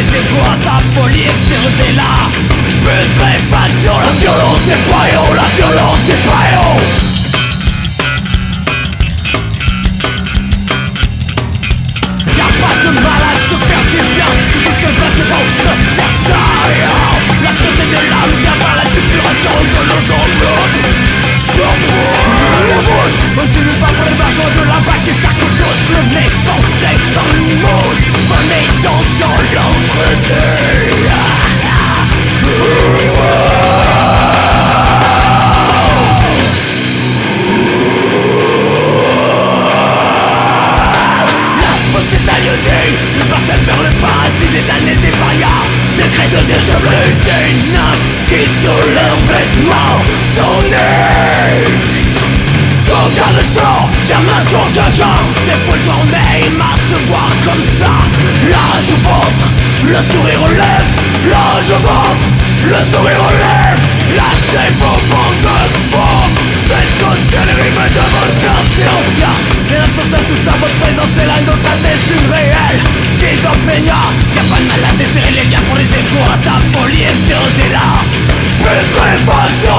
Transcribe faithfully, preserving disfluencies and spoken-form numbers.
les égaux à sa folie extérieuse là. Putréfaction, la violence des paillots, la violence des paillots. Y'a pas de mal à se faire du bien, tout ce que je passe bon ne sert à rien. La beauté de l'âme, y'a pas la suppuration de nos emblocs. La bouche, on ne finit pas pour les marchands de la vague qui s'accrochent tous le nez penché dans le mousse, remettant dans l'entre-deux. La fosse est aliénée, une parcelle vers le paradis des damnés des parias. Des crêtes de déchevelés, des nymphes qui sous leurs vêtements sont nées. Je regarde le store, y'a maintenant quelqu'un. Des foules tournées, il m'a te voir comme ça. L'âge au ventre, le sourire aux lèvres. L'âge au ventre, le sourire aux lèvres. Lâchez vos bandes de force. Faites sauter les rimes de votre conscience. Et la sauce à tout ça, votre présence est la nôtre, la tête du réel. Schizophrénia, y'a pas de mal à desserrer les liens pour les égaux à sa folie extérieuse est là. Putréfaction.